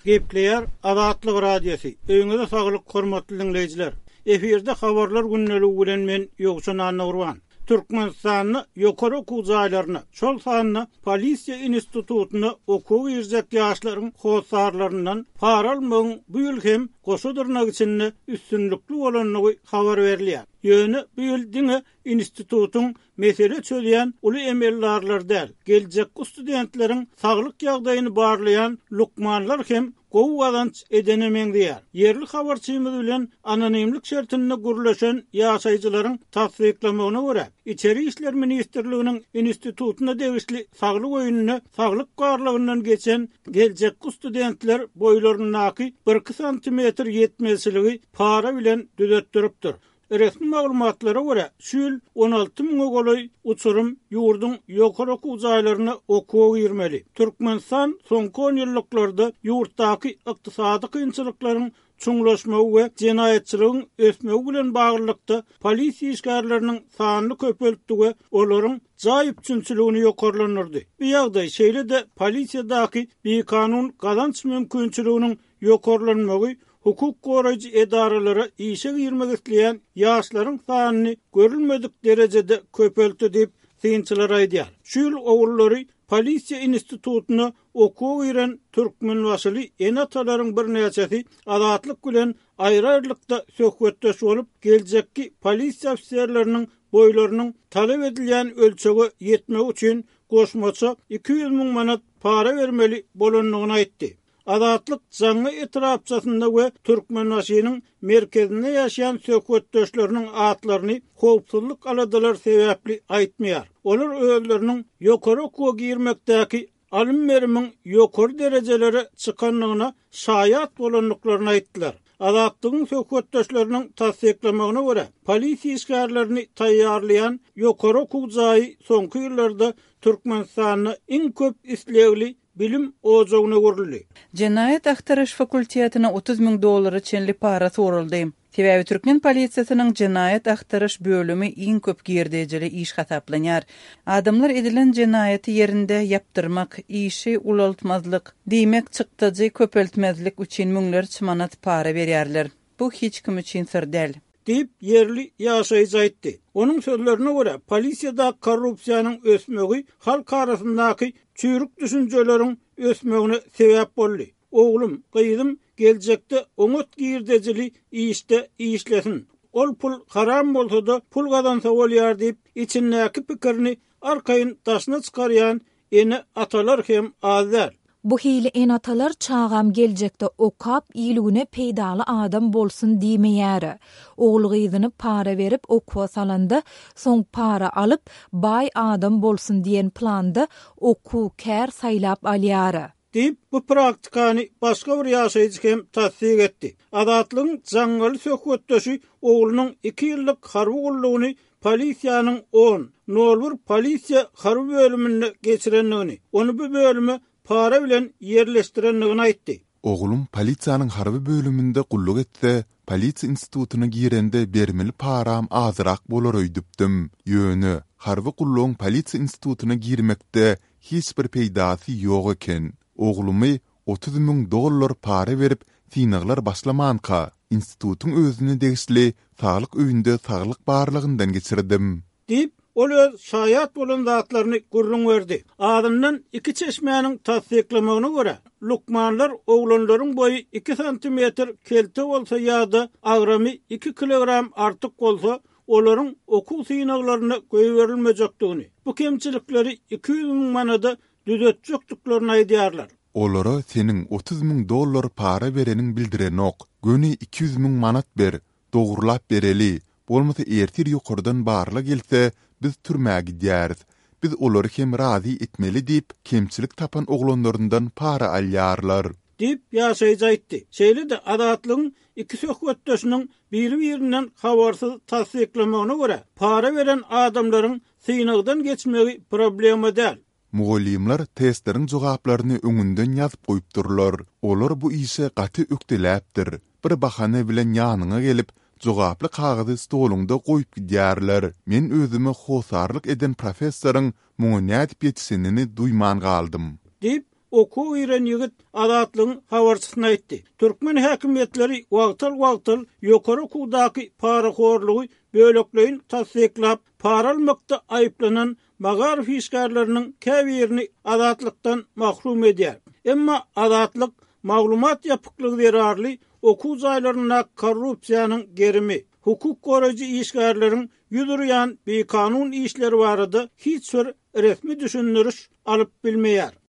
Gepleyer Azatlyk radiosu. Öňüňizde saglyk hormatly dinleýijiler. Eferde habarlar günneligi bilen men Ýogşan Anurwan. Türkmenistanyň ýokary okuw jaýlaryna, şol sanyny polisiýa institututyna okuw ýerjek ýaşlaryň howsarlaryndan para almagyň bu ýyl hem goşudurnak üçin üstünlikli bolanyny habar berilýär. Ýöne bu ýyl diňe institututyň mesele çöýýän uly emellerler däl, geljek studentleriň saglyk ýagdaýyny barlayan lukmanlar hem gowy gazanç edenemeňdir. Yerli habarçymyz bilen anonimlik şertinde gurlaşan ýaşaýjylaryň tasdiklamagyna görä, İçeri İşler Ministerliğinin institutuna degişli saglyk oýunyny saglyk garlygyndan geçen geljek studentler boýlarynaky 1 santimetr ýetmezligi para bilen düzetdiripdir. Resmi maglumatlara göre şül 16 000 goloy uçurum ýurdun ýokary okuw jaýlaryna okuw girmeli. Türkmenistan soňky 10 ýyllarda ýurtdaky ykdysady kynçylyklaryň çuňlaşmagy we jenaýetçiligiň ösmegi bilen baglykda polisiýa işgärleriniň sanyny köpeltdi we olaryň jaýyp üçinçiligini ýokarlanyrdy. Bu ýagdaý şeýle-de polisiýadaky bekanun gazanç mümkinçiliginiň ýokarlanmagy hukuk goraýjy edaralary işe girmek isleýän ýaşlaryň sanyny görülmedik derejede köpeltdi diýip synçylar aýdýar. Şol owullary polisiýa institututyna okuw giren türkmen wasyly enatalaryň bir näçesi azatlyk bilen aýry-aýrylykda söhbetdeş bolup geljekki polisiýa ofisiýerleriniň boýlarynyň talap edilýän ölçegi ýetmek üçin goşmaça 200 000 manat para bermeli bolanlygyny aýtdy. Azatlyk jaňy etirapçasynda we Türkmenwasynyň merkezinde ýaşaýan söhbetdeşleriniň atlaryny howpsuzlyk aladalar sebäpli aýtmaýar. Olar özleriniň ýokary okuwa girmekdäki alym berimiň ýokary derejelere çykanlygyna şaýat bolanlyklaryny aýtdylar. Azatlygyň söhbetdeşleriniň tasdiklamagyna görä, polisiýa işgärlerini taýýarlayan ýokary okuw jaýy soňky ýyllarda Türkmenistanyň iň köp islegli bilim ojagyna görüldi. Jenaýet ahtaryş fakultetina $30,000 çenli para soruldy. Sebäbi Türkmen polisiýasynyň jenaýet ahtaryş bölümi iň köp girdejeli iş hasaplanýar. Adamlar edilen jenaýeti ýerinde ýapdyrmak, işi ulaltmazlyk, diýmek çykdyjy köpeltmezlik üçin müňlerçe manat para berýärler. Bu hiç kim üçin sir däl. Deyip yerli ýaşaýjy aýtdy. Onuň sözlerine görä, polisiýada korrupsiýanyň ösmegi halk arasyndaky çürük düşünjeleriň ösmegine sebäp boldy. Oglum, gyýdym, geljekde oňat girdejili işde işlesin. Ol pul haram bolsa-da pul gazansa bolýar diýip içindäki pikirini arkaýyn taşyna çykarýan ene atalar hem azar. Bu hili enatalar çağam geljekde okap iýligine peýdaly adam bolsun diýmeýär. Oglugyzyny para berip okuwa salanda, soň para alyp bay adam bolsun diýen planda okuw kär saýlap alýar. Deyip bu praktikany başga bir ýaşaýjy hem tasdik etdi. Azatlygyň jaňaly söhbetdeşi oglunyň 2 ýyllyk harby gullugyny polisiýanyň 10 nolbur polisiýa harby bölümine geçirenligini, onu bu bölüme para bilen yerleştirenligini aýtdy. Oglum polisiýanyň harby bölüminde gulluk etse, polisiýa institutyna girende bermeli param azyrak bolar öýdüpdim. Ýöne harby gullugyň polisiýa institutyna girmekde hiç bir peýdasy ýok eken. Oglumy $30,000 para berip synaglar başlamanka institutyň özüne degişli saglyk öýünde saglyk barlygyndan geçirdim. Dip ol öz şaýat bolan zatlaryny gurrun berdi. Adamdan 2 çeşmeňiň tasdiklamagyna görä, lukmanlar oglanlaryň boyu 2 santimetr kelte bolsa ýa-da agramy 2 kilogram artyk bolsa, olaryň okuw synaglaryna goýberilmejekdigini, bu kemçilikleri 200 000 manada düzetjekdiklaryny aýdýarlar. Olara senin $30,000 para bereniň bildirenok. Göni 200 000 manat ber, dogrulap bereli. Bolmasa ertir ýokardan barla gelse, biz türmäge gidýäris. Biz olary hem razy etmeli diýip kemçilik tapan oglanlaryndan para alýarlar. Diýip ýaşaýjy aýtdy. Şeýle-de azatlygyň 2 söhbetdeşiniň biri-birinden habarsyz tasdiklamagyna görä, para beren adamlaryň synagdan geçmegi problema däl. Mugallimler testleriň jogaplaryny öňünden ýazyp goýupdyrlar. Olar bu işe gaty ökdeläpdir. Bir bahane bilen ýanyňa gelip jogaply kagazy stolunda goýup gidýärler. Men özüme howsarlyk eden professoryň muňa nädip ýetişenini duýman galdym. Dip oku iren ýigit adatlygyň habarçysyna aýtdy. Türkmen häkimetleri wagtal ýokary okuwdaky paraxorlugy bölekleýin tasdiklap, para almakda aýplanan Magar fiskarlarynyň käbirini adatlykdan mahrum edýär. Emma adatlyk maglumat ýapyklygy berarly okuw jaýlaryna korrupsiýanyň gerimi, hukuk goraýjy işgärlerin ýüdürýän bekanun işleri barada hiç bir resmi düşündürüş alyp bilmeýär.